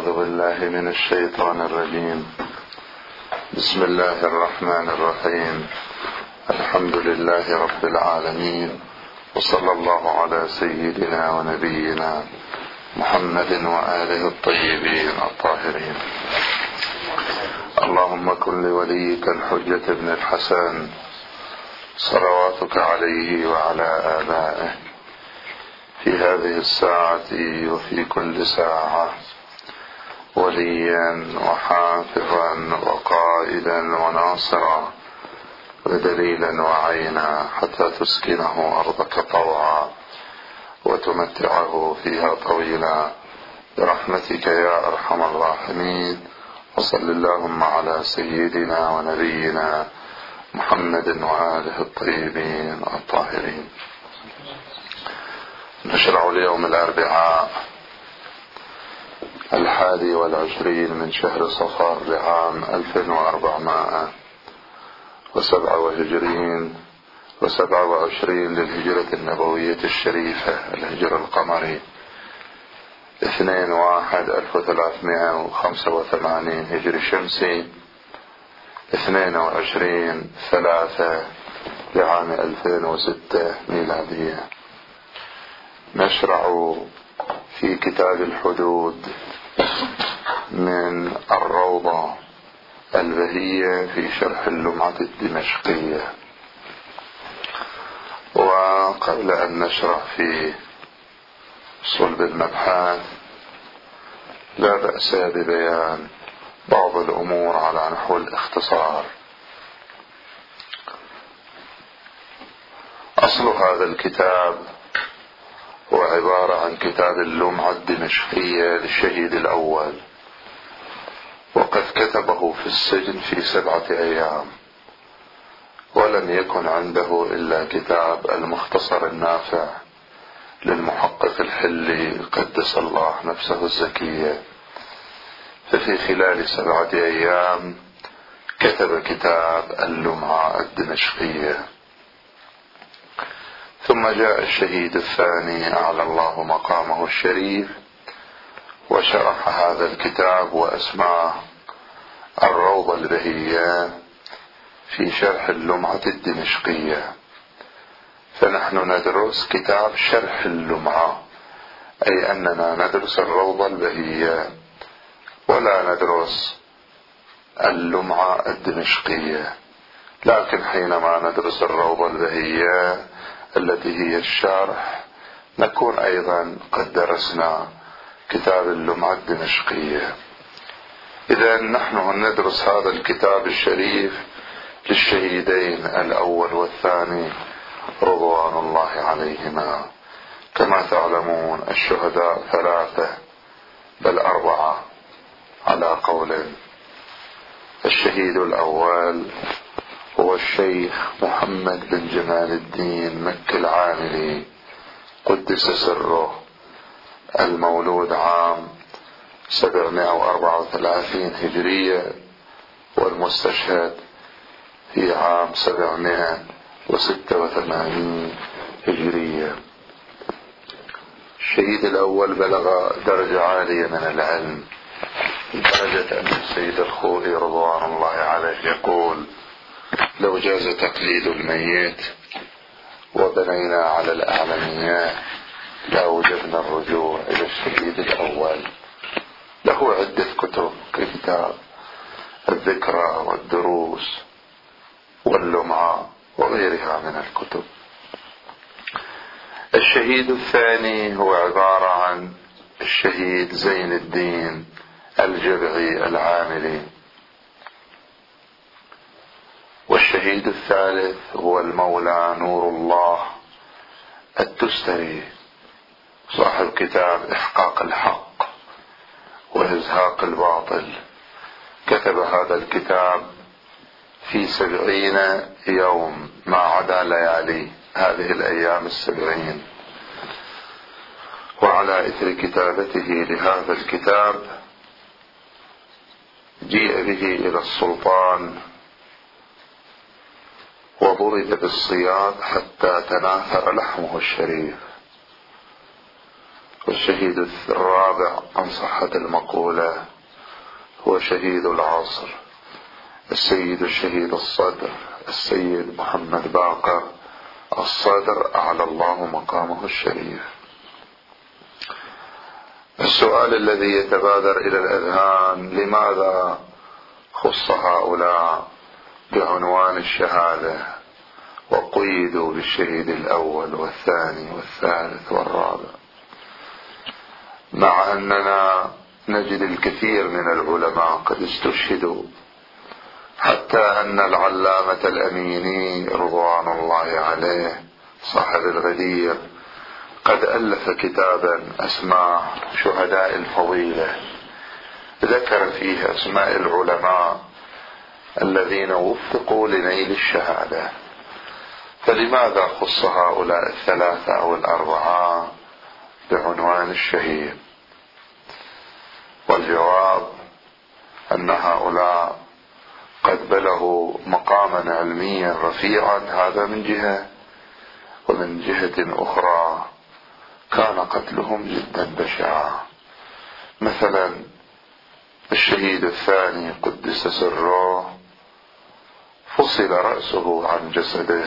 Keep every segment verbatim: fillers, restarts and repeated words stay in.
أعوذ بالله من الشيطان الرجيم. بسم الله الرحمن الرحيم. الحمد لله رب العالمين، وصلى الله على سيدنا ونبينا محمد وآله الطيبين الطاهرين. اللهم كن لوليك الحجة ابن الحسن صلواتك عليه وعلى آبائه في هذه الساعة وفي كل ساعة وليا وحافظا وقائدا وناصرا ودليلا وعينا، حتى تسكنه أرضك طوعا وتمتعه فيها طويلا برحمتك يا أرحم الراحمين. وصل اللهم على سيدنا ونبينا محمد وآله الطيبين الطاهرين. نشرع اليوم الأربعاء الحادي والعشرين من شهر صفر لعام ألف وأربعمائة وسبعة وهجرين وسبعة وعشرين للهجرة النبوية الشريفة، الهجرة القمري اثنين واحد ألف وثلاثمائة وخمسة وثمانين هجري شمسي، اثنين وعشرين ثلاثة لعام ألفين وستة ميلادية. نشرع في كتاب الحدود من الروضة البهية في شرح اللمعة الدمشقية. وقبل أن نشرع في صلب المبحث لا بأس ببيان بعض الأمور على نحو الاختصار. أصل هذا الكتاب هو عبارة عن كتاب اللمعة الدمشقية للشهيد الأول، وقد كتبه في السجن في سبعة أيام، ولم يكن عنده إلا كتاب المختصر النافع للمحقق الحلي قدس الله نفسه الزكية. ففي خلال سبعة أيام كتب كتاب اللمعة الدمشقية. ثم جاء الشهيد الثاني أعلى الله مقامه الشريف وشرح هذا الكتاب وأسماه الروضة البهية في شرح اللمعة الدمشقية. فنحن ندرس كتاب شرح اللمعة، أي أننا ندرس الروضة البهية ولا ندرس اللمعة الدمشقية. لكن حينما ندرس الروضة البهية التي هي الشرح نكون أيضا قد درسنا كتاب اللمعة الدمشقية. إذا نحن ندرس هذا الكتاب الشريف للشهيدين الأول والثاني رضوان الله عليهما. كما تعلمون الشهداء ثلاثة بل أربعة على قول. الشهيد الأول هو الشيخ محمد بن جمال الدين مكي العاملي قدس سره، المولود عام سبعمائة وأربعة وثلاثين هجرية والمستشهد في عام سبعمائة وستة وثمانين هجرية. الشهيد الأول بلغ درجة عالية من العلم لدرجة أن السيد الخوئي رضوان الله عليه يقول: لو جاز تقليد الميت وبنينا على الأعلميات لا وجدنا الرجوع إلى الشهيد الأول. له عدة كتب ككتاب الذكرى والدروس واللمعة وغيرها من الكتب. الشهيد الثاني هو عبارة عن الشهيد زين الدين الجبعي العاملي. والشهيد الثالث هو المولى نور الله التستري صاحب كتاب إحقاق الحق وإزهاق الباطل. كتب هذا الكتاب في سبعين يوم ما عدا ليالي هذه الأيام السبعين. وعلى إثر كتابته لهذا الكتاب جيء به إلى السلطان وضرب بالصياد حتى تناثر لحمه الشريف. والشهيد الرابع عن صحة المقولة هو شهيد العصر السيد الشهيد الصدر السيد محمد باقر الصدر أعلى الله مقامه الشريف. السؤال الذي يتبادر إلى الأذهان: لماذا خص هؤلاء بعنوان الشهادة وقيدوا بالشهيد الأول والثاني والثالث والرابع، مع أننا نجد الكثير من العلماء قد استشهدوا، حتى أن العلامة الأميني رضوان الله عليه صاحب الغدير قد ألف كتابا أسماه شهداء الفضيلة، ذكر فيه أسماء العلماء الذين وفقوا لنيل الشهادة. فلماذا خص هؤلاء الثلاثة أو الأربعة بعنوان الشهيد؟ والجواب أن هؤلاء قد بلغوا مقاما علميا رفيعا، هذا من جهة، ومن جهة أخرى كان قتلهم جدا بشعا. مثلا الشهيد الثاني قدس سره فصل رأسه عن جسده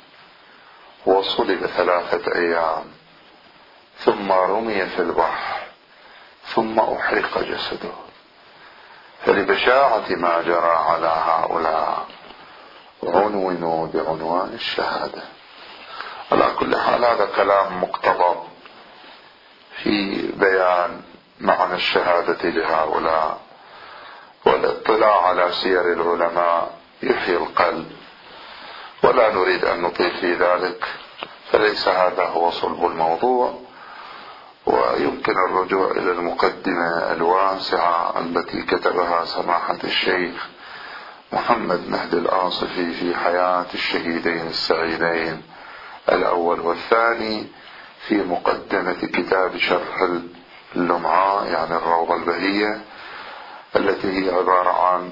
وصلب ثلاثة أيام، ثم رمي في البحر، ثم أحرق جسده. فلبشاعة ما جرى على هؤلاء عنونوا بعنوان الشهادة. على كل حال هذا كلام مقتضب في بيان معنى الشهادة لهؤلاء، والاطلاع على سير العلماء يحيي القلب، ولا نريد أن نطيل في ذلك، فليس هذا هو صلب الموضوع. ويمكن الرجوع إلى المقدمة الواسعة التي كتبها سماحة الشيخ محمد مهدي الآصفي في حياة الشهيدين السعيدين الأول والثاني، في مقدمة كتاب شرح اللمعاء يعني الروضة البهية، التي هي عبارة عن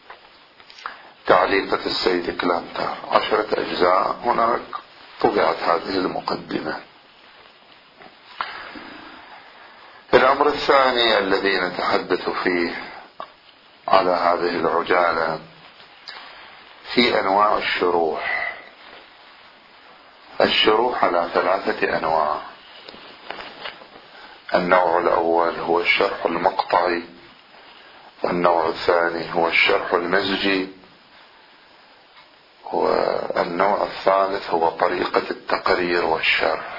تعليقة السيد كلانتر، عشرة أجزاء. هناك طبعت هذه المقدمة. الأمر الثاني الذي نتحدث فيه على هذه العجالة في أنواع الشروح. الشروح على ثلاثة أنواع. النوع الأول هو الشرح المقطعي، والنوع الثاني هو الشرح المزجي، والنوع الثالث هو طريقة التقرير والشرح.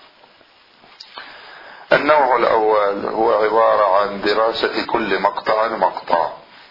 النوع الأول هو عبارة عن دراسة كل مقطع مقطع،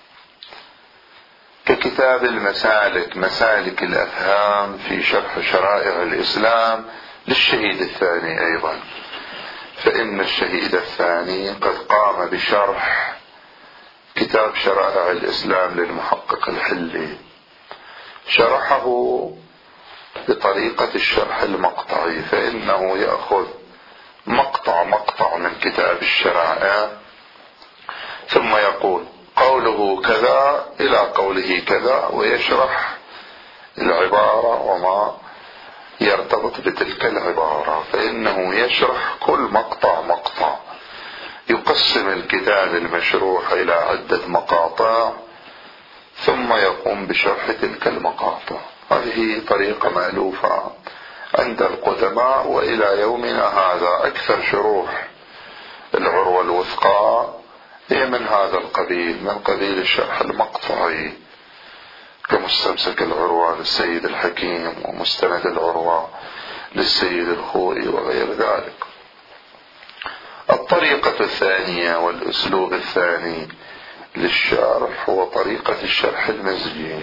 ككتاب المسالك مسالك الأفهام في شرح شرائع الإسلام للشهيد الثاني أيضا، فإن الشهيد الثاني قد قام بشرح كتاب شرائع الإسلام للمحقق الحلي، شرحه بطريقة الشرح المقطعي، فإنه يأخذ مقطع مقطع من كتاب الشرائع ثم يقول قوله كذا إلى قوله كذا، ويشرح العبارة وما يرتبط بتلك العبارة. فإنه يشرح كل مقطع مقطع، يقسم الكتاب المشروح إلى عدة مقاطع ثم يقوم بشرح تلك المقاطع. هذه طريقة مألوفة عند القدماء، وإلى يومنا هذا أكثر شروح العروة الوثقى هي من هذا القبيل، من قبيل الشرح المقطعي، كمستمسك العروة للسيد الحكيم، ومستند العروة للسيد الخوئي وغير ذلك. الطريقة الثانية والأسلوب الثاني للشرح هو طريقة الشرح المزجي.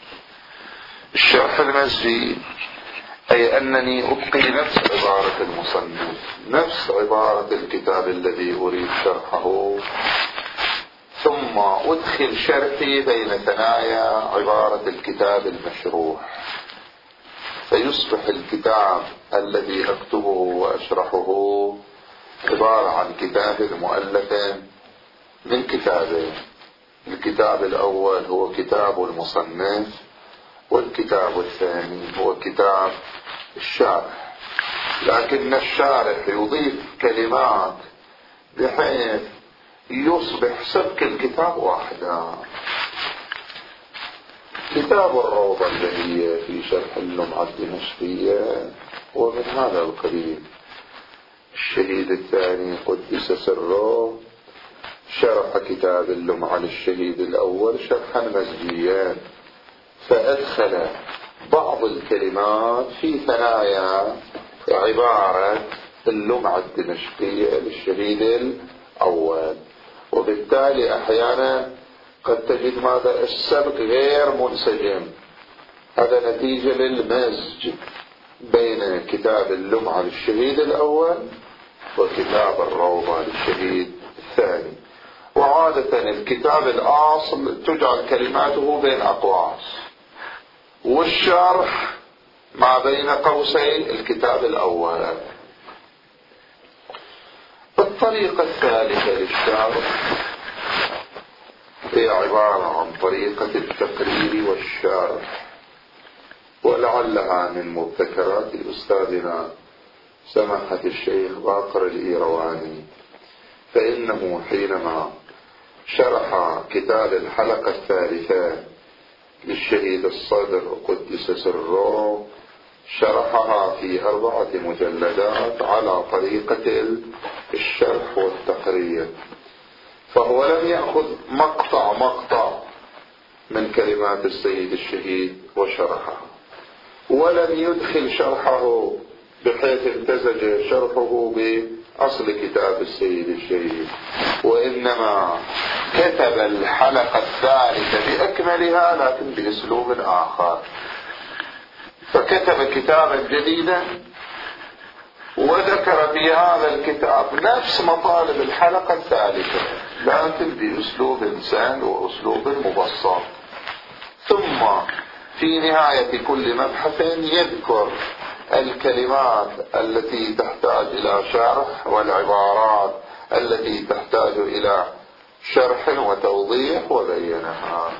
الشرح المزجي أي أنني أبقي نفس عبارة المصنف، نفس عبارة الكتاب الذي أريد شرحه، ثم أدخل شرحي بين ثنايا عبارة الكتاب المشروح، فيصبح الكتاب الذي أكتبه وأشرحه عبارة عن كتاب مؤلف من كتابين. الكتاب الأول هو كتاب المصنف، والكتاب الثاني هو كتاب الشارح، لكن الشارح يضيف كلمات بحيث يصبح سبك الكتاب واحدا. كتاب الروضة البهية في شرح اللمعة الدمشقية ومن هذا القبيل. الشهيد الثاني قدس سره شرح كتاب اللمعة للشهيد الأول شرحا مزجيا، فأدخل بعض الكلمات في ثنايا عبارة اللمعة الدمشقية للشهيد الأول، وبالتالي أحيانا قد تجد ماذا السبق غير منسجم. هذا نتيجة للمزج بين كتاب اللمعة للشهيد الأول وكتاب الروضة للشهيد الثاني. وعادة الكتاب الأصل تجعل كلماته بين أقواس، والشرح ما بين قوسي الكتاب الأول. الطريقة الثالثة للشرح هي عبارة عن طريقة التقرير والشرح، ولعلها من مبتكرات أستاذنا سماحة الشيخ باقر الإيرواني، فإنه حينما شرح كتاب الحلقة الثالثة للشهيد الصدر قدس سره شرحها في أربعة مجلدات على طريقة الشرح والتقرير، فهو لم يأخذ مقطع مقطع من كلمات السيد الشهيد وشرحها، ولم يدخل شرحه بحيث امتزج شرحه بأصل كتاب السيد الشهيد، وإنما كتب الحلقة الثالثة بأكملها لكن بأسلوب آخر، فكتب كتابا جديدا وذكر في هذا الكتاب نفس مطالب الحلقة الثالثة لكن بأسلوب سهل وأسلوب مبسط. ثم في نهاية كل مبحث يذكر الكلمات التي تحتاج إلى شرح والعبارات التي تحتاج إلى شرح وتوضيح وبينها.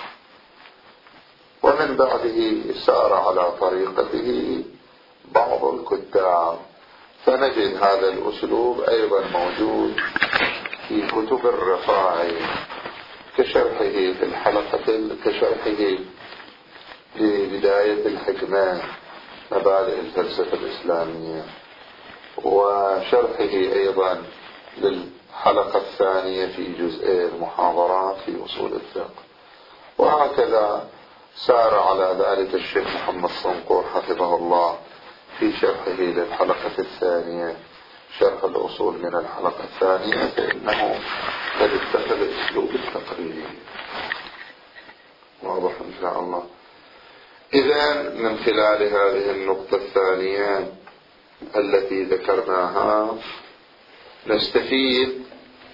ومن بعده سار على طريقته بعض الكتاب، فنجد هذا الأسلوب أيضا موجود في كتب الرفاعي كشرحه في الحلقة كشرحه لبداية الحكمة مبادئ الفلسفة الإسلامية، وشرحه أيضا للحلقة الثانية في جزء المحاضرات في أصول الفقه. وهكذا سار على ذلك الشيخ محمد صنقور حفظه الله في شرحه للحلقة الثانية شرح الأصول من الحلقة الثانية، فإنه قد اتخذ أسلوب التقرير. واضح إن شاء الله. إذن من خلال هذه النقطة الثانية التي ذكرناها نستفيد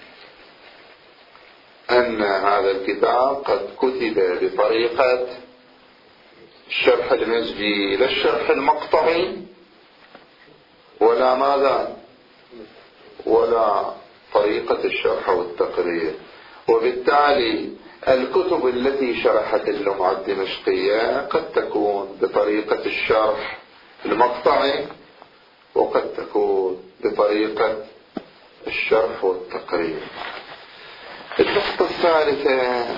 أن هذا الكتاب قد كتب بطريقة الشرح المزجي لا الشرح المقطعي ولا ماذا ولا طريقة الشرح والتقرير. وبالتالي الكتب التي شرحت اللمعة الدمشقية قد تكون بطريقة الشرح المقطعي وقد تكون بطريقة الشرح والتقرير. النقطة الثالثة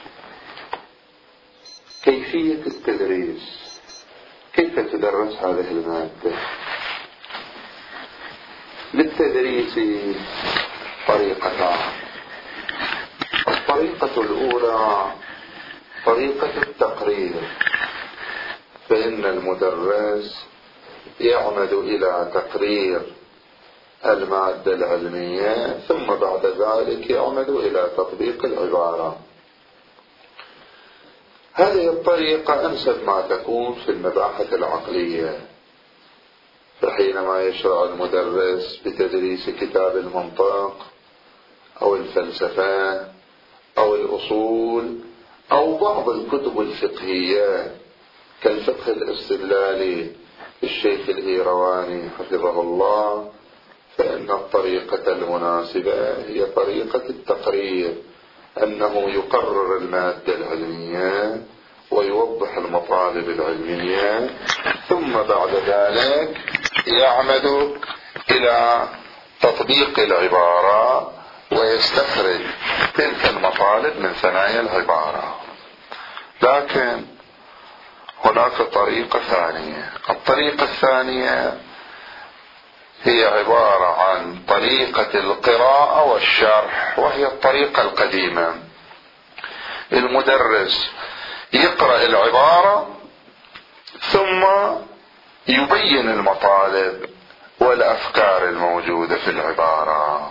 كيفية التدريس، كيف تدرس هذه المادة. للتدريس طريقتان. الطريقة الأولى طريقة التقرير، فإن المدرس يعمد إلى تقرير المادة العلمية ثم بعد ذلك يعمد إلى تطبيق العبارة. هذه الطريقة أنسب ما تكون في المباحث العقلية، فحينما يشرع المدرس بتدريس كتاب المنطق أو الفلسفة أو الأصول أو بعض الكتب الفقهية كالفقه الاستدلالي للشيخ الإيرواني حفظه الله، فإن الطريقة المناسبة هي طريقة التقرير، أنه يقرر المادة العلمية ويوضح المطالب العلمية ثم بعد ذلك يعمد إلى تطبيق العبارة ويستخرج تلك المطالب من ثنايا العبارة. لكن هناك طريقة ثانية. الطريقة الثانية هي عبارة عن طريقة القراءة والشرح، وهي الطريقة القديمة. المدرس يقرأ العبارة ثم يبين المطالب والأفكار الموجودة في العبارة.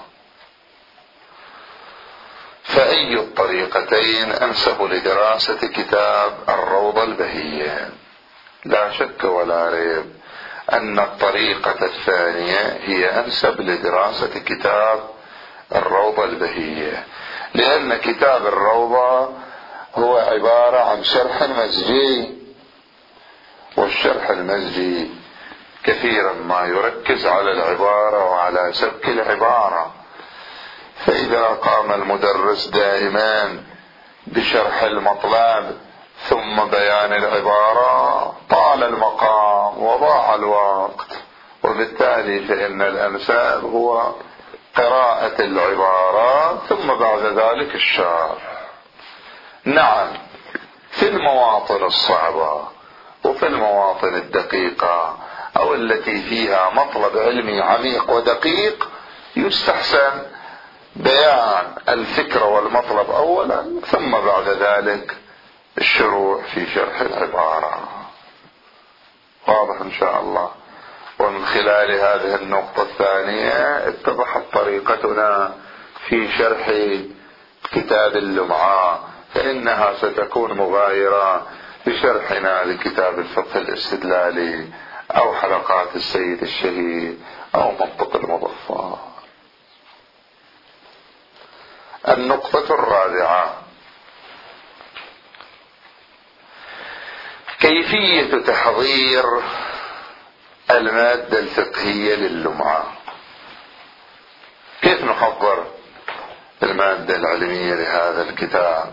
فأي الطريقتين أنسب لدراسة كتاب الروضة البهية؟ لا شك ولا ريب أن الطريقة الثانية هي أنسب لدراسة كتاب الروضة البهية، لأن كتاب الروضة هو عبارة عن شرح مزجي، والشرح المزجي كثيرا ما يركز على العبارة وعلى سبك العبارة. فإذا قام المدرس دائما بشرح المطلب ثم بيان العبارة طال المقام وضاع الوقت، وبالتالي فإن الأنسب هو قراءة العبارة ثم بعد ذلك الشرح. نعم، في المواطن الصعبة وفي المواطن الدقيقة أو التي فيها مطلب علمي عميق ودقيق يستحسن بيان الفكرة والمطلب أولا ثم بعد ذلك الشروع في شرح العبارة. واضح إن شاء الله. ومن خلال هذه النقطة الثانية اتضحت طريقتنا في شرح كتاب اللمعة، فإنها ستكون مغايرة بشرحنا لكتاب الفقه الاستدلالي أو حلقات السيد الشهيد أو منطق المظفر. النقطة الرابعة: كيفية تحضير المادة الفقهية لللمعة. كيف نحضر المادة العلمية لهذا الكتاب؟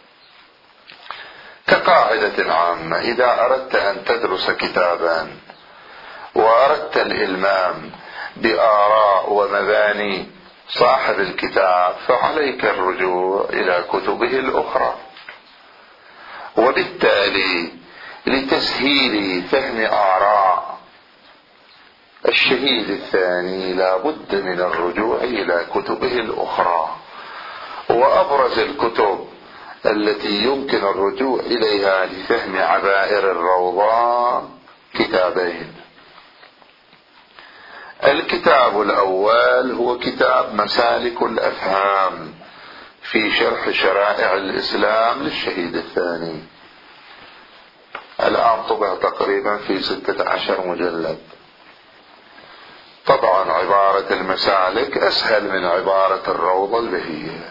كقاعدة عامة، إذا أردت أن تدرس كتابا وأردت الإلمام بآراء ومباني صاحب الكتاب فعليك الرجوع إلى كتبه الأخرى. وبالتالي لتسهيل فهم آراء الشهيد الثاني لا بد من الرجوع إلى كتبه الأخرى. وأبرز الكتب التي يمكن الرجوع إليها لفهم عبائر الروضة كتابين. الكتاب الأول هو كتاب مسالك الأفهام في شرح شرائع الإسلام للشهيد الثاني، الآن طبع تقريبا في ستة عشر مجلد. طبعا عبارة المسالك أسهل من عبارة الروضة البهية.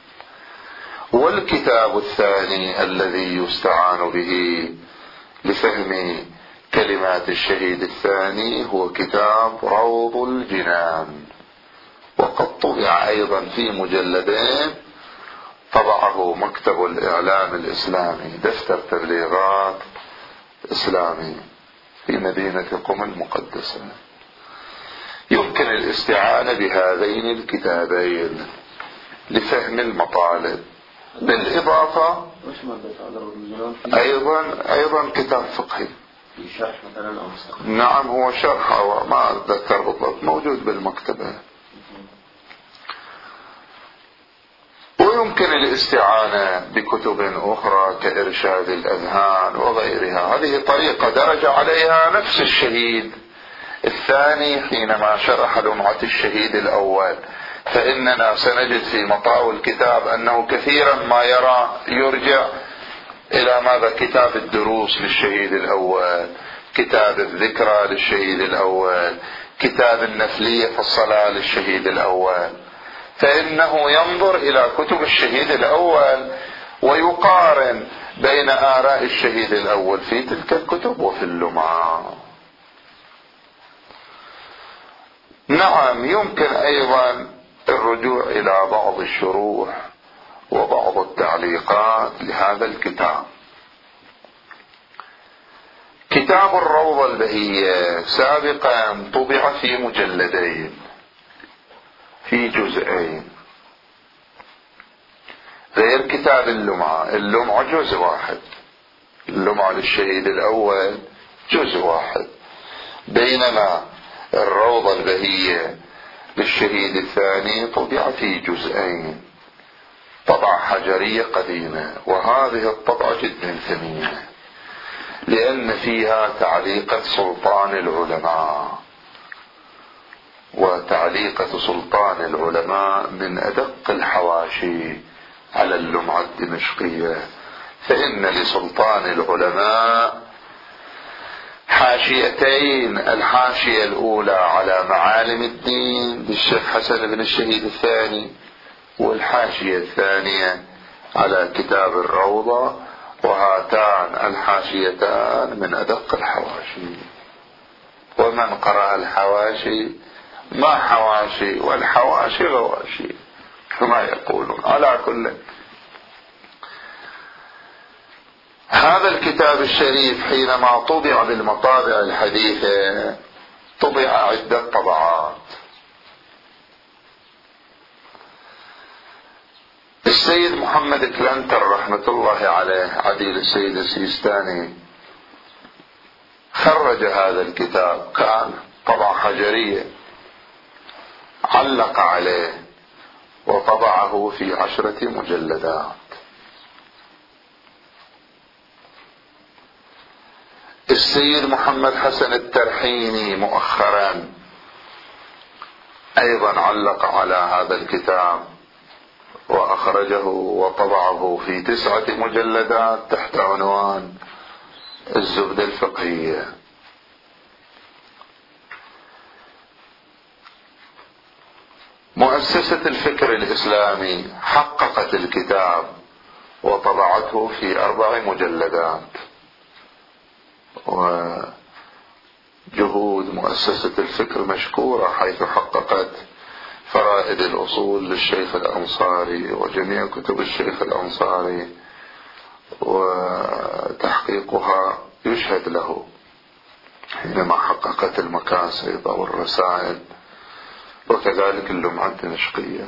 والكتاب الثاني الذي يستعان به لفهم كلمات الشهيد الثاني هو كتاب روض الجنان، وقد طبع أيضا في مجلدين، طبعه مكتب الإعلام الإسلامي، دفتر تبليغات إسلامي في مدينة قم المقدسة. يمكن الاستعانة بهذين الكتابين لفهم المطالب، بالإضافة أيضا أيضا كتاب فقهي في شرح مثلا أو مستقبل. نعم، هو شرح أو ما أتذكر بالضبط، موجود بالمكتبة. ويمكن الاستعانة بكتب أخرى كإرشاد الأذهان وغيرها. هذه طريقة درج عليها نفس الشهيد الثاني حينما شرح لمعة الشهيد الأول. فإننا سنجد في مطاوى الكتاب أنه كثيرا ما يرى يرجع إلى ماذا؟ كتاب الدروس للشهيد الأول، كتاب الذكرى للشهيد الأول، كتاب النفلية في الصلاة للشهيد الأول. فإنه ينظر إلى كتب الشهيد الأول ويقارن بين آراء الشهيد الأول في تلك الكتب وفي اللمعة. نعم، يمكن أيضا الرجوع إلى بعض الشروح وبعض التعليقات لهذا الكتاب. كتاب الروضة البهية سابقا طبع في مجلدين، في جزئين غير كتاب اللمعة. اللمعة جزء واحد، اللمعة للشهيد الأول جزء واحد، بينما الروضة البهية للشهيد الثاني طبع في جزئين، طبعة حجرية قديمة، وهذه الطبعة جدا ثمينة لأن فيها تعليقة سلطان العلماء، وتعليقة سلطان العلماء من أدق الحواشي على اللمعة الدمشقية، فإن لسلطان العلماء حاشيتين، الحاشية الأولى على معالم الدين للشيخ حسن بن الشهيد الثاني، والحاشية الثانية على كتاب الروضة، وهاتان الحاشيتان من أدق الحواشي. ومن قرأ الحواشي ما حواشي، والحواشي غواشي كما يقولون. على كل، هذا الكتاب الشريف حينما طبع بالمطابع الحديثة طبع عدة طبعات. السيد محمد كلنتر رحمة الله عليه عديل السيد السيستاني خرج هذا الكتاب، كان طبعة حجرية، علق عليه وطبعه في عشرة مجلدات. السيد محمد حسن الترحيني مؤخرا أيضا علق على هذا الكتاب وأخرجه وطبعه في تسعة مجلدات تحت عنوان الزبدة الفقهية. مؤسسة الفكر الإسلامي حققت الكتاب وطبعته في أربع مجلدات، وجهود مؤسسة الفكر مشكورة حيث حققت فرائد الأصول للشيخ الأنصاري وجميع كتب الشيخ الأنصاري، وتحقيقها يشهد له حينما حققت المكاسب والرسائل، وكذلك اللمعة الدمشقية.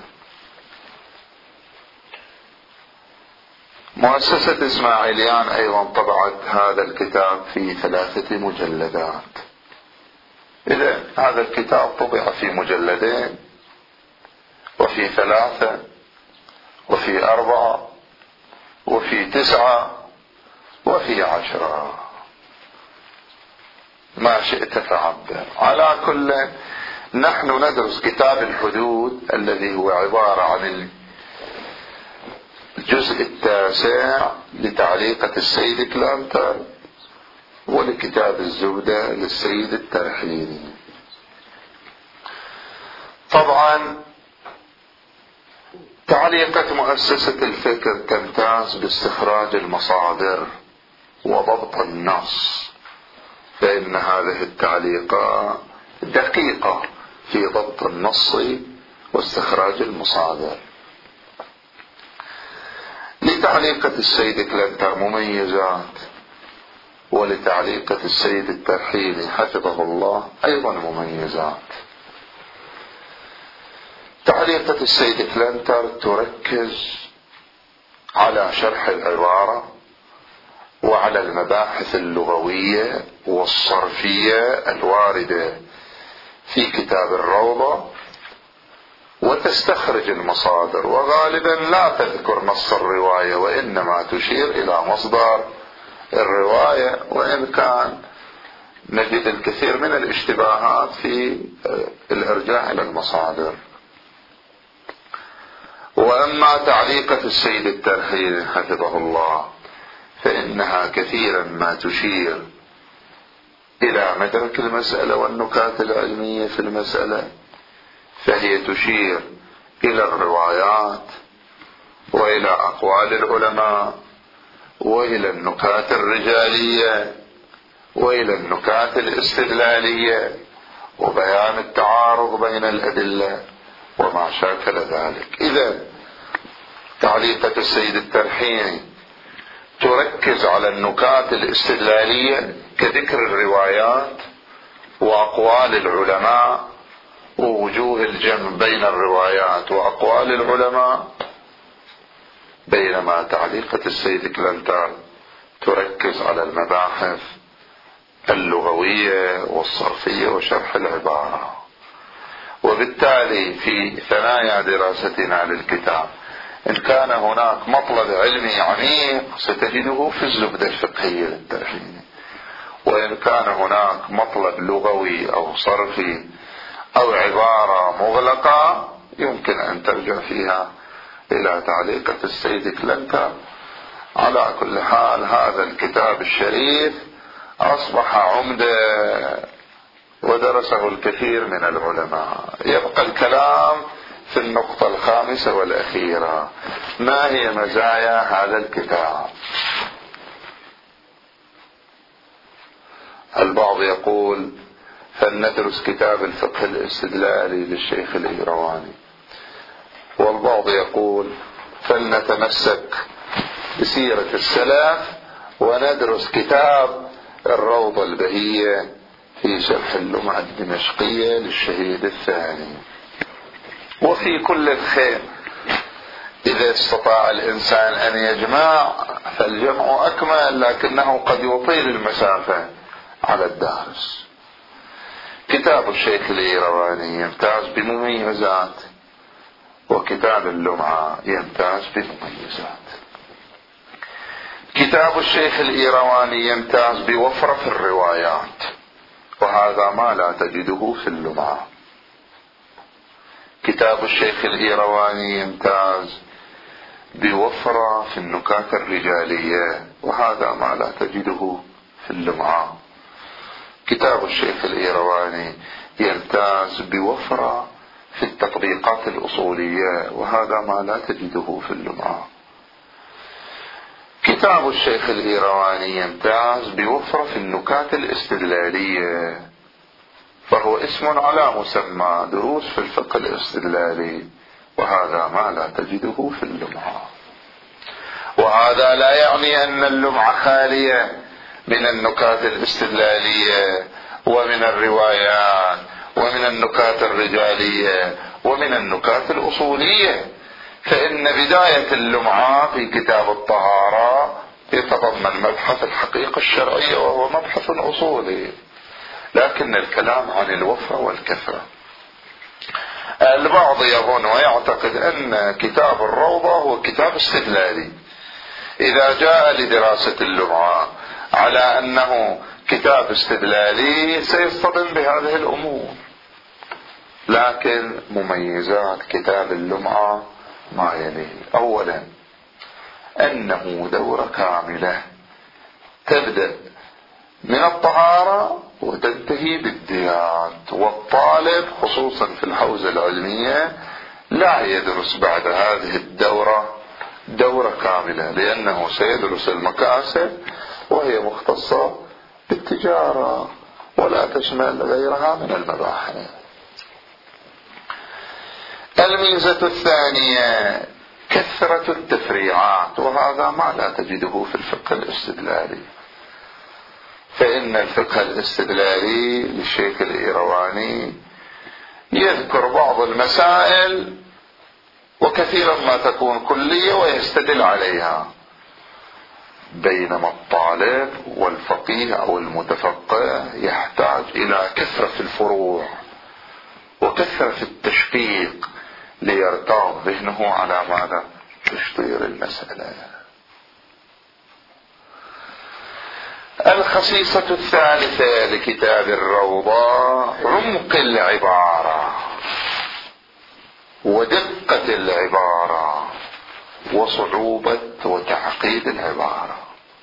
مؤسسة إسماعيليان أيضا طبعت هذا الكتاب في ثلاثة مجلدات. إذا هذا الكتاب طبع في مجلدين وفي ثلاثة وفي أربعة وفي تسعة وفي عشرة، ما شئت فعبر. على كل، نحن ندرس كتاب الحدود الذي هو عبارة عن الجزء التاسع لتعليقة السيد كلانتر، ولكتاب الزبدة للسيد الترحيني. طبعا تعليقة مؤسسة الفكر تمتاز باستخراج المصادر وضبط النص، فإن هذه التعليقات دقيقة في ضبط النص واستخراج المصادر. لتعليقة السيد كلنتر مميزات، ولتعليقة السيد الترحيلي حفظه الله أيضا مميزات. تعليقة السيد كلنتر تركز على شرح العبارة وعلى المباحث اللغوية والصرفية الواردة في كتاب الروضة، وتستخرج المصادر، وغالبا لا تذكر نص الرواية وإنما تشير إلى مصدر الرواية، وإن كان نجد الكثير من الاشتباهات في الإرجاع إلى المصادر. وأما تعليقة السيد الترحيلي حفظه الله فإنها كثيرا ما تشير إلى مدرك المسألة والنكات العلمية في المسألة، فهي تشير إلى الروايات وإلى أقوال العلماء وإلى النكات الرجالية وإلى النكات الاستدلالية وبيان التعارض بين الأدلة وما شاكل ذلك. إذا تعليقة السيد الترحيني تركز على النكات الاستدلالية كذكر الروايات وأقوال العلماء ووجوه الجمع بين الروايات وأقوال العلماء، بينما تعليقة السيد كلانتر تركز على المباحث اللغوية والصرفية وشرح العبارة. وبالتالي في ثنايا دراستنا للكتاب إن كان هناك مطلب علمي عميق ستجده في الزبدة الفقهية للترحيم، وإن كان هناك مطلب لغوي أو صرفي أو عبارة مغلقة يمكن أن ترجع فيها إلى تعليقة السيد كلانتر. على كل حال هذا الكتاب الشريف أصبح عمدة ودرسه الكثير من العلماء. يبقى الكلام في النقطة الخامسة والأخيرة: ما هي مزايا هذا الكتاب؟ البعض يقول فلندرس كتاب الفقه الاستدلالي للشيخ الإيرواني، والبعض يقول فلنتمسك بسيرة السلف وندرس كتاب الروضة البهية في شرح اللمعة الدمشقية للشهيد الثاني. وفي كل خير، إذا استطاع الإنسان أن يجمع فالجمع أكمل، لكنه قد يطيل المسافة على الدارس. كتاب الشيخ الإيرواني يمتاز بمميزات، وكتاب اللمعة يمتاز بمميزات. كتاب الشيخ الإيرواني يمتاز بوفرة في الروايات، وهذا ما لا تجده في اللمعة. كتاب الشيخ الإيرواني يمتاز بوفرة في النكات الرجالية، وهذا ما لا تجده في اللمعة. كتاب الشيخ الإيرواني يمتاز بوفرة في التطبيقات الأصولية، وهذا ما لا تجده في اللمعة. كتاب الشيخ الإيرواني يمتاز بوفرة في النكات الاستدلالية، فهو اسم على مسمى، دروس في الفقه الاستدلالي، وهذا ما لا تجده في اللمعة. وهذا لا يعني أن اللمعة خالية من النكات الاستدلالية ومن الروايات ومن النكات الرجالية ومن النكات الأصولية، فإن بداية اللمعة في كتاب الطهارة يتضمن مبحث الحقيقة الشرعية وهو مبحث أصولي، لكن الكلام عن الوفرة والكثرة. البعض يظن ويعتقد أن كتاب الروضة هو كتاب استدلالي، إذا جاء لدراسة اللمعة على أنه كتاب استدلالي سيصطدم بهذه الأمور. لكن مميزات كتاب اللمعة ما يلي: أولا أنه دورة كاملة تبدأ من الطهارة وتنتهي بالديات، والطالب خصوصا في الحوزة العلمية لا يدرس بعد هذه الدورة دورة كاملة، لأنه سيدرس المكاسب وهي مختصة بالتجارة ولا تشمل غيرها من المباحث. الميزة الثانية كثرة التفريعات، وهذا ما لا تجده في الفقه الاستدلالي، فإن الفقه الاستدلالي للشيخ الإيرواني يذكر بعض المسائل وكثيرا ما تكون كلية ويستدل عليها، بينما الطالب والفقيه أو المتفقه يحتاج إلى كثرة في الفروع وكثرة في التشقيق ليرتاض ذهنه على ماذا؟ تشطير المسألة. الخصيصة الثالثة لكتاب الروضة عمق العبارة ودقة العبارة وصعوبة وتعقيد العبارة،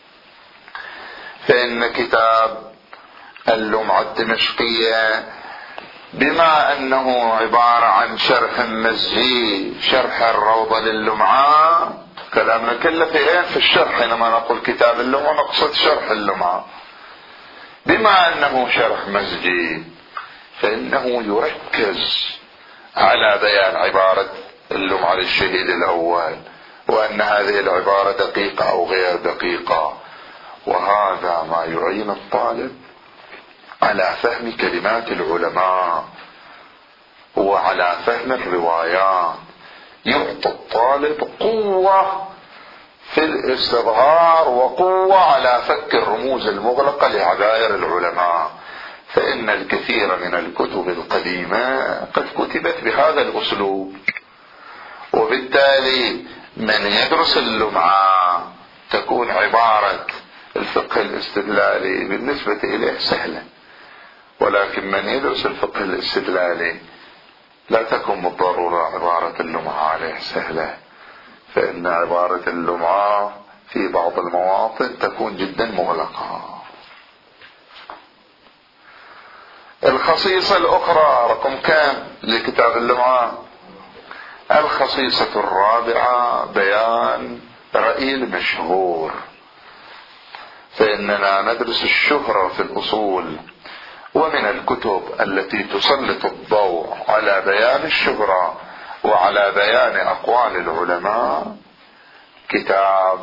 فإن كتاب اللمعة الدمشقية بما أنه عبارة عن شرح مزجي، شرح الروضة للمعة، كلامنا كله في في الشرح. حينما نقول كتاب اللمعة نقصد شرح اللمعة. بما أنه شرح مزجي فإنه يركز على بيان عبارة اللمعة للشهيد الأول، وأن هذه العبارة دقيقة أو غير دقيقة، وهذا ما يعين الطالب على فهم كلمات العلماء هو على فهم الروايات، يعطي الطالب قوة في الاستظهار وقوة على فك الرموز المغلقة لعذائر العلماء. فإن الكثير من الكتب القديمة قد كتبت بهذا الأسلوب، وبالتالي من يدرس اللمعة تكون عبارة الفقه الاستدلالي بالنسبة إليه سهلة، ولكن من يدرس الفقه الاستدلالي لا تكون بالضرورة عبارة اللمعة عليه سهلة، فإن عبارة اللمعة في بعض المواطن تكون جدا مغلقة. الخصيصة الأخرى رقم كام لكتاب اللمعة؟ الخصيصة الرابعة بيان رأي المشهور. فإننا ندرس الشهرة في الأصول، ومن الكتب التي تسلط الضوء على بيان الشهرة وعلى بيان أقوال العلماء كتاب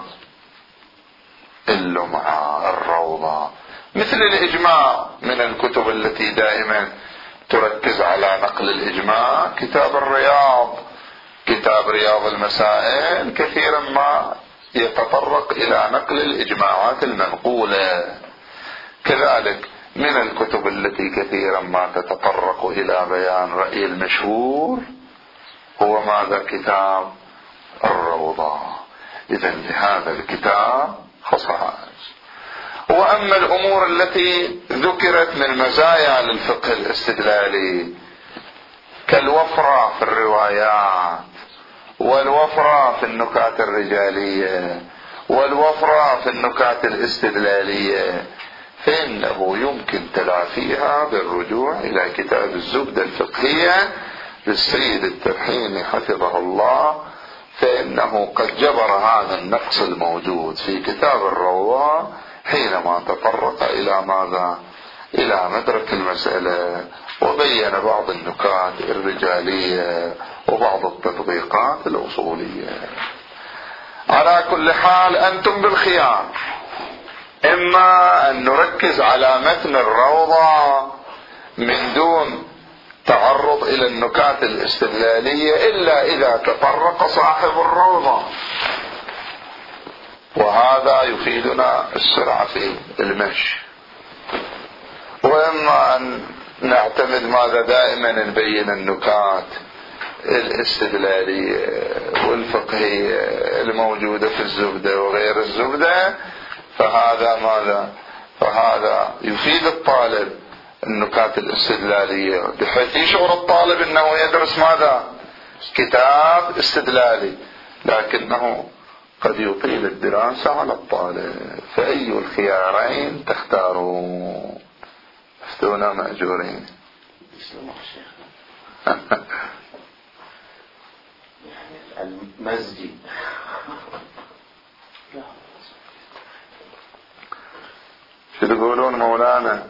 اللمعة الروضة. مثل الإجماع من الكتب التي دائما تركز على نقل الإجماع كتاب الرياض، كتاب رياض المسائل كثيرا ما يتطرق إلى نقل الإجماعات المنقولة. كذلك من الكتب التي كثيرا ما تتطرق إلى بيان رأي المشهور هو ماذا؟ كتاب الروضة. إذن لهذا الكتاب خصائص. وأما الأمور التي ذكرت من مزايا للفقه الاستدلالي كالوفرة في الروايات، والوفرة في النكات الرجالية، والوفرة في النكات الاستدلالية، فإنه يمكن تلافيها بالرجوع إلى كتاب الزبدة الفقهية للسيد الترحيمي حفظه الله، فإنه قد جبر هذا النقص الموجود في كتاب الروضة حينما تطرق إلى ماذا؟ إلى مدرك المسألة، وبين بعض النكات الرجالية وبعض التطبيقات الأصولية. على كل حال أنتم بالخيار، إما أن نركز على متن الروضة من دون تعرض إلى النكات الاستدلالية إلا إذا تطرق صاحب الروضة، وهذا يفيدنا السرعة في المشي. وإما أن نعتمد ماذا؟ دائما نبين النكات الاستدلالية والفقهية الموجودة في الزبدة وغير الزبدة، فهذا ماذا؟ فهذا يفيد الطالب النكات الاستدلالية بحيث يشعر الطالب أنه يدرس ماذا؟ كتاب استدلالي، لكنه قد يطيل الدراسة على الطالب. فأي الخيارين تختارون؟ افتونا مأجورين. المزجي شو تقولون مولانا؟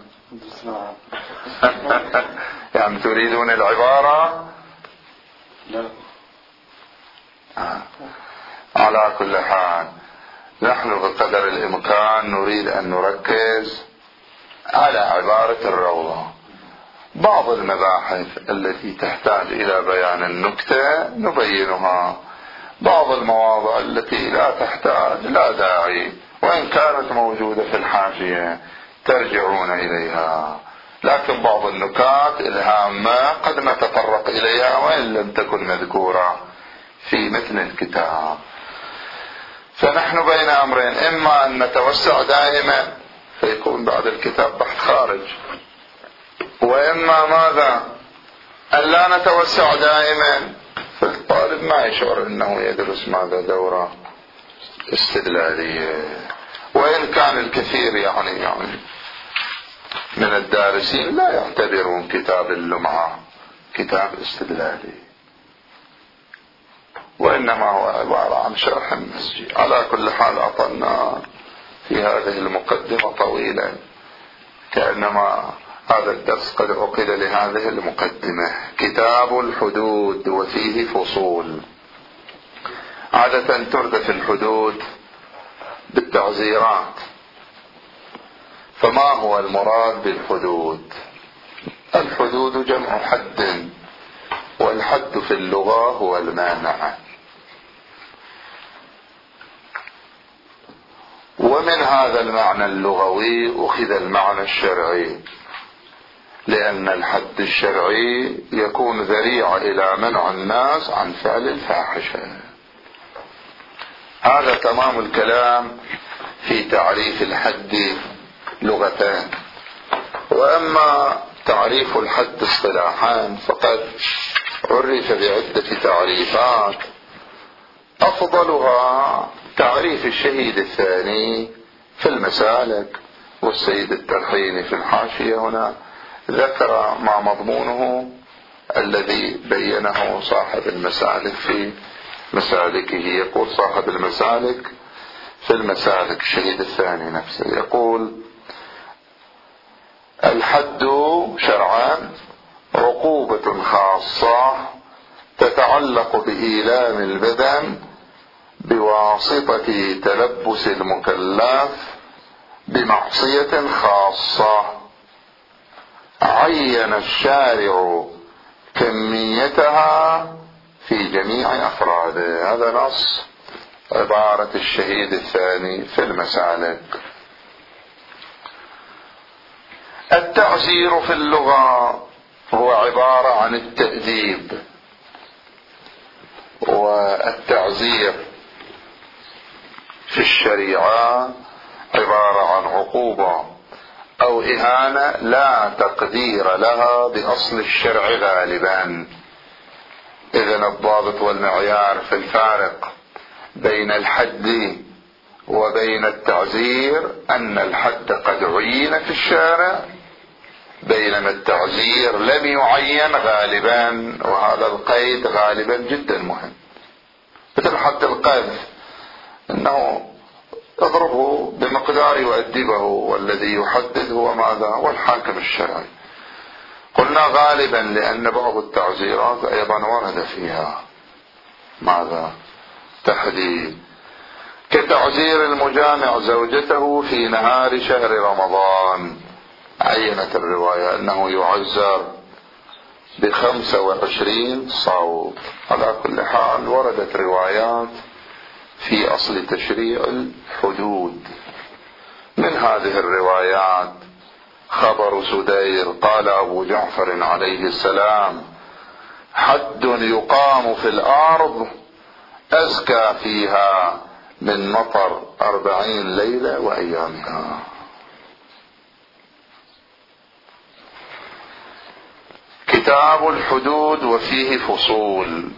يعني تريدون العبارة؟ لا. آه. على كل حال نحن بقدر الإمكان نريد أن نركز على عبارة الروضة. بعض المباحث التي تحتاج إلى بيان النكتة نبينها، بعض المواضع التي لا تحتاج لا داعي، وإن كانت موجودة في الحاشية ترجعون إليها. لكن بعض النكات الهامة قد نتطرق إليها وإن لم تكن مذكورة في متن الكتاب. فنحن بين أمرين، إما أن نتوسع دائما فيكون بعد الكتاب بحث خارج، وإما ماذا؟ أن لا نتوسع دائما فالطالب ما يشعر أنه يدرس ماذا؟ دورة استدلالية. وإن كان الكثير يعني يعني من الدارسين لا يعتبرون كتاب اللمعة كتاب استدلالي، وإنما هو عبارة عن شرح مسجي. على كل حال أطلنا في هذه المقدمة طويلا، كأنما هذا الدرس قد عقد لهذه المقدمة. كتاب الحدود وفيه فصول. عادة تردف الحدود بالتعزيرات، فما هو المراد بالحدود؟ الحدود جمع حد، الحد في اللغة هو المانع، ومن هذا المعنى اللغوي أخذ المعنى الشرعي، لأن الحد الشرعي يكون ذريعة إلى منع الناس عن فعل الفاحشة. هذا تمام الكلام في تعريف الحد لغتان. وأما تعريف الحد اصطلاحا فقد عرف بعدة تعريفات، أفضلها تعريف الشهيد الثاني في المسالك، والسيد الترحيني في الحاشية هنا ذكر ما مضمونه الذي بينه صاحب المسالك في مسالكه. يقول صاحب المسالك في المسالك الشهيد الثاني نفسه، يقول: الحد شرعا عقوبة خاصة تتعلق بإيلام البدن بواسطة تلبس المكلف بمعصية خاصة عين الشارع كميتها في جميع أفراده. هذا نص عبارة الشهيد الثاني في المسالك. التعزير في اللغة هو عبارة عن التأديب، والتعزير في الشريعة عبارة عن عقوبة أو إهانة لا تقدير لها بأصل الشرع غالبا. إذن الضابط والمعيار في الفارق بين الحد وبين التعزير أن الحد قد عين في الشارع، بينما التعزير لم يعين غالبا، وهذا القيد غالبا جدا مهم. مثل حد القذف، انه اضربه بمقدار يؤدبه، والذي يحدد هو ماذا؟ هو الحاكم الشرعي. قلنا غالبا لأن بعض التعزيرات أيضا ورد فيها ماذا؟ تحديد، كتعزير المجامع زوجته في نهار شهر رمضان، عينت الرواية أنه يعزر بخمسة وعشرين صوت. على كل حال وردت روايات في أصل تشريع الحدود. من هذه الروايات خبر سدير قال أبو جعفر عليه السلام: حد يقام في الأرض أزكى فيها من مطر أربعين ليلة وأيامها. كتاب الحدود وفيه فصول.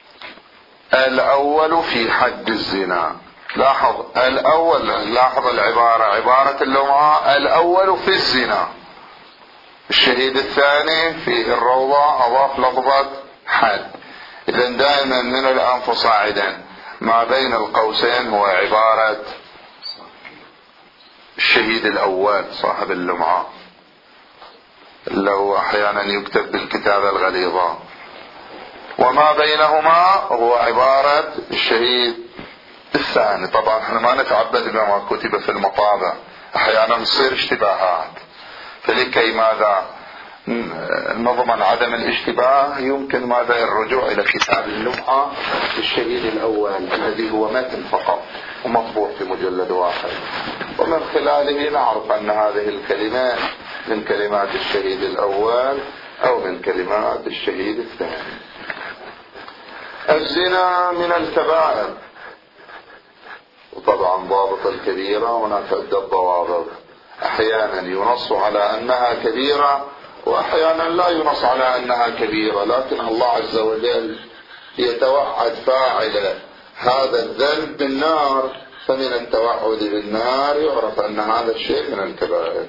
الأول في حد الزنا. لاحظ الأول، لاحظ العبارة، عبارة اللغة الأول في الزنا. الشهيد الثاني في الروضة أضاف لفظة حد. إذن دائما من الآن فصاعدا ما بين القوسين هو عبارة الشهيد الأول صاحب اللمعة، اللي هو أحيانا يكتب بالكتابة الغليظة، وما بينهما هو عبارة الشهيد الثاني. طبعا احنا ما نتعبد بما كتب في المطابع، أحيانا تصير اشتباهات، فلكي ماذا نضمن عدم الاشتباه يمكن ماذا الرجوع إلى كتاب اللمعة للشهيد الأول الذي هو متن فقط ومطبوع في مجلد واحد، ومن خلاله نعرف أن هذه الكلمات من كلمات الشهيد الأول أو من كلمات الشهيد الثاني. الزنا من الكبائر، وطبعا ضابط الكبيرة هناك عدة ضوابط، أحيانا ينص على أنها كبيرة وأحيانا لا ينص على أنها كبيرة، لكن الله عز وجل يتوعد فاعل هذا الذنب بالنار، فمن التوعد بالنار يعرف أن هذا الشيء من الكبائر.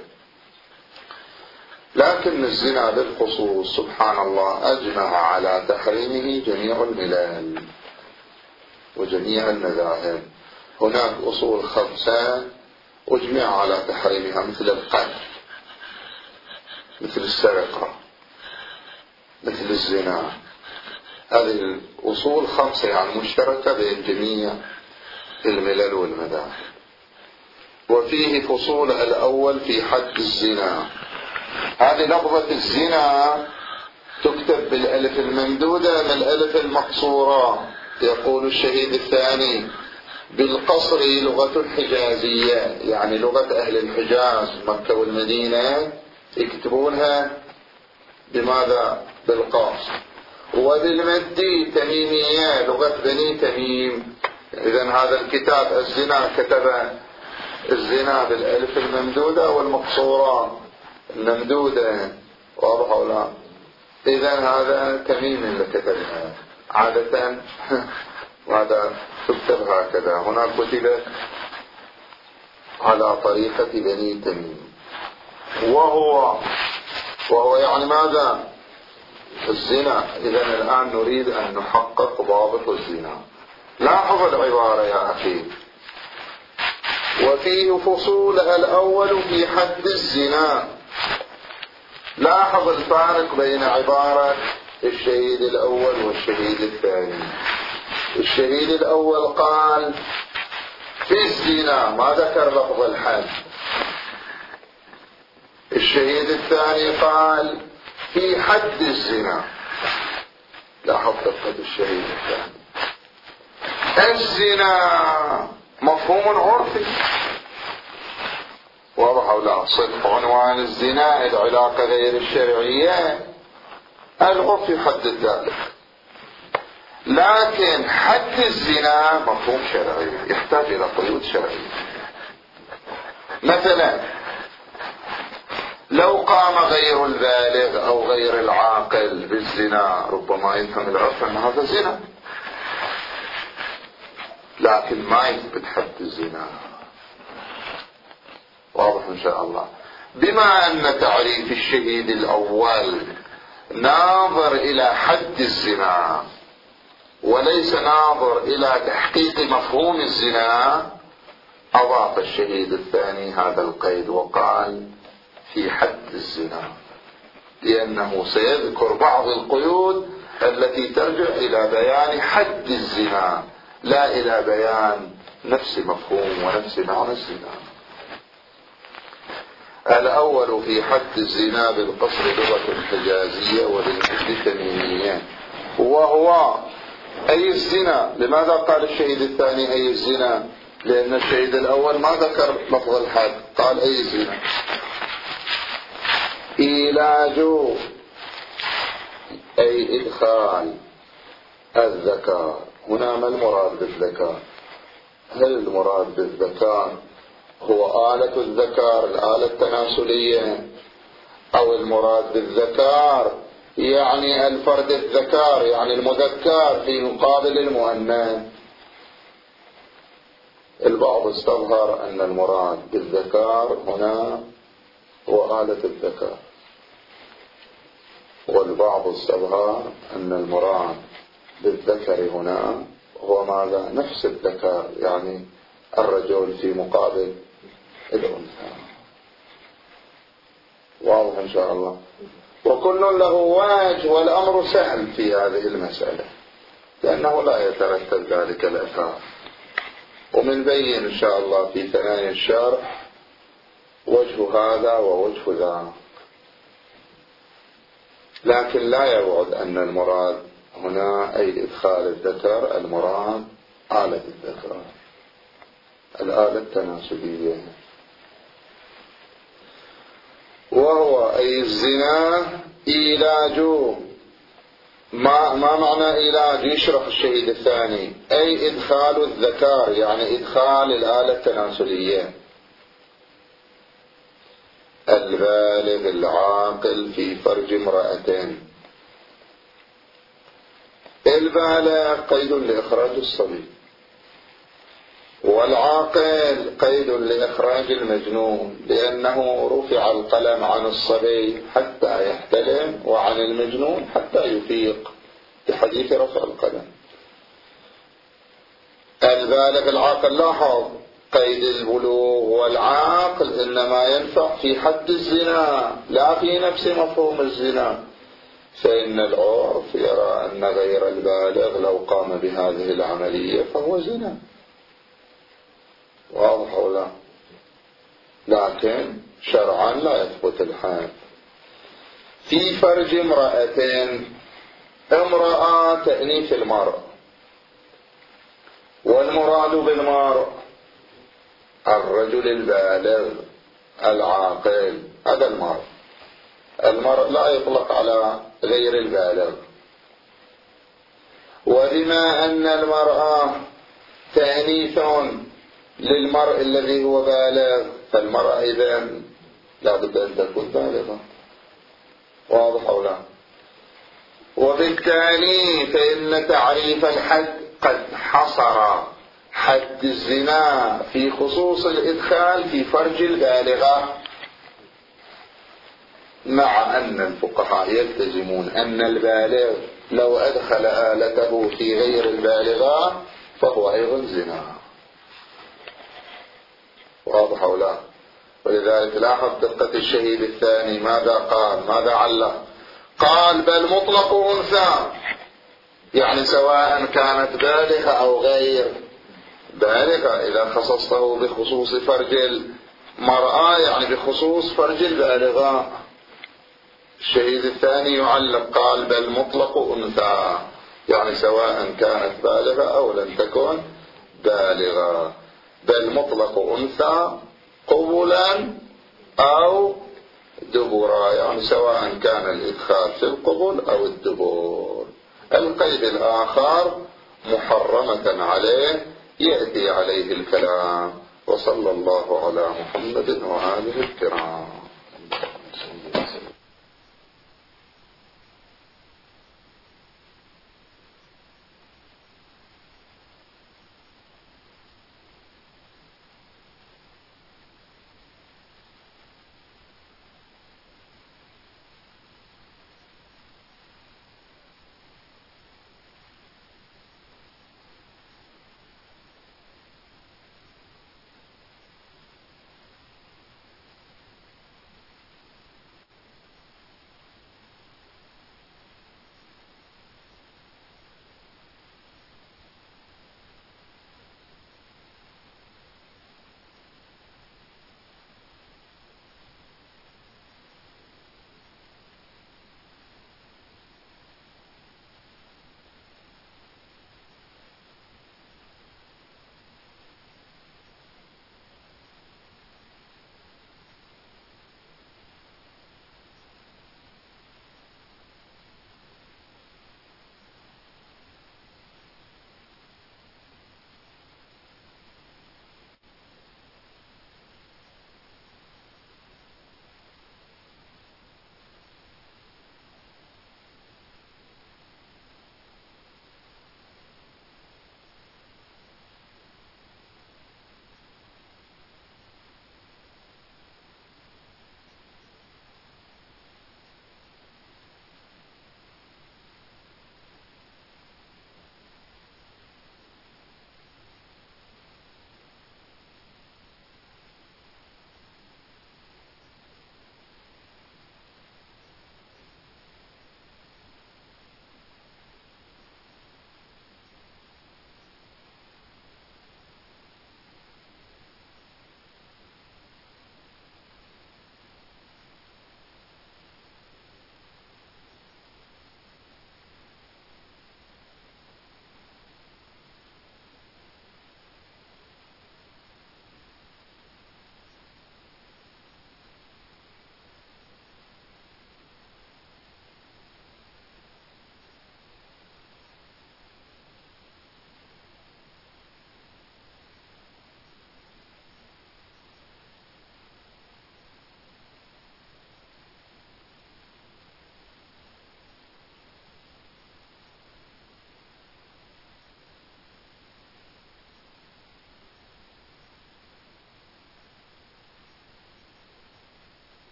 لكن الزنا بالخصوص سبحان الله أجمع على تحريمه جميع الملل وجميع المذاهب. هناك أصول خمسة أجمع على تحريمها، مثل القتل، مثل السرقة، مثل الزنا. هذه الأصول خمسة يعني مشتركة بين جميع الملل والمذاهب. وفيه فصولها الأول في حد الزنا. هذه لفظة الزنا تكتب بالألف الممدودة من الألف المقصورة. يقول الشهيد الثاني: بالقصر لغة حجازية، يعني لغة أهل الحجاز مكة والمدينة يكتبونها بماذا؟ بالقاصر. وبالمدي تميمية، لغة بني تميم. إذن هذا الكتاب الزنا كتب الزنا بالألف الممدودة والمقصورة الممدودة، واضح ولا لا؟ إذن هذا تميم اللي كتبها عادة. وهذا تكتب هكذا، هنا كتبت على طريقة بني تميم. وهو وهو يعني ماذا؟ الزنا. إذن الآن نريد أن نحقق ضابط الزنا. لاحظ العبارة يا أخي: وفيه فصولها الأول في حد الزنا. لاحظ الفارق بين عبارة الشهيد الأول والشهيد الثاني. الشهيد الأول قال في الزنا، ما ذكر لفظ الحد. الشهيد الثاني قال في حد الزنا. لاحظ دقة الشهيد الثاني. الزنا مفهوم عرفي، واضح أو لا؟ صدق عنوان الزنا العلاقة غير الشرعية، العرف يحدد ذلك. لكن حد الزنا مفهوم شرعي يحتاج إلى قيود شرعية. مثلا لو قام غير البالغ أو غير العاقل بالزنا، ربما يفهم العرف أن هذا زنا، لكن ما يثبت حد الزنا. واضح إن شاء الله؟ بما أن تعريف الشهيد الأول ناظر إلى حد الزنا وليس ناظر إلى تحقيق مفهوم الزنا، أضاف الشهيد الثاني هذا القيد وقال في حد الزنا، لأنه سيذكر بعض القيود التي ترجع إلى بيان حد الزنا لا إلى بيان نفس مفهوم ونفس معنى الزنا. الأول في حد الزنا بالقصر لغة حجازية وبالمد تميمية، وهو أي الزنا. لماذا قال الشهيد الثاني أي الزنا؟ لأن الشهيد الأول ما ذكر لفظ الحد، قال أي الزنا. إيلاج أي إدخال الذكر. هنا ما المراد بالذكر؟ هل المراد بالذكر هو آلة الذكر الآلة التناسلية، أو المراد بالذكر يعني الفرد الذكر يعني المذكر في مقابل المؤنث؟ البعض استظهر أن المراد بالذكر هنا هو آلة الذكر، والبعض استظهر أن المراد بالذكر هنا هو ماذا؟ نفس الذكر يعني الرجل في مقابل الأنثى. واضح إن شاء الله؟ وكل له وجه، والأمر سهل في هذه المسألة لأنه لا يترتب ذلك الأثار، ومنبين إن شاء الله في ثنايا الشرح وجه هذا ووجه ذاك. لكن لا يبعد أن المراد هنا أي إدخال الذكر، المراد آلة الذكر الآلة التناسلية. وهو أي الزنا إيلاج. ما, ما معنى إيلاج؟ يشرح الشهيد الثاني أي إدخال الذكر يعني إدخال الآلة التناسلية البالغ العاقل في فرج امرأتين. البالغ قيد لإخراج الصبي، والعاقل قيد لإخراج المجنون، لأنه رفع القلم عن الصبي حتى يحتلم وعن المجنون حتى يفيق بحديث رفع القلم. البالغ العاقل، لاحظ قيد البلوغ والعاقل إنما ينفع في حد الزنا لا في نفس مفهوم الزنا، فإن العرف يرى أن غير البالغ لو قام بهذه العملية فهو زنا. واضح ولا؟ لكن شرعا لا يثبت الحد. في فرج امرأة، امرأة تأنيث المرء، والمراد بالمرء الرجل البالغ العاقل، هذا المرء. المرء لا يطلق على غير البالغ. وبما أن المرأة تأنيث للمرء الذي هو بالغ، فالمرأة إذن لا بد أن تكون بالغة. واضح أو لا؟ وبالتالي فإن تعريف الحد قد حصر حد الزنا في خصوص الإدخال في فرج البالغة، مع أن الفقهاء يلتزمون أن البالغ لو أدخل آلته في غير البالغة فهو أيضا زنا. واضح أو لا؟ ولذلك لاحظ دقة الشهيد الثاني ماذا قال؟ ماذا علق؟ قال بل مطلق أنثى، يعني سواء كانت بالغة أو غير بالغة. إذا خصصته بخصوص فرج المرأة يعني بخصوص فرج البالغة. الشهيد الثاني يعلق قال بل مطلق أنثى، يعني سواء كانت بالغة أو لم تكن بالغة. بل مطلق أنثى قبلا أو دبرا، يعني سواء كان الإدخال في القبل أو الدبر. القيد الآخر محرمة عليه يأتي عليه الكلام. وصلى الله على محمد وآله الكرام.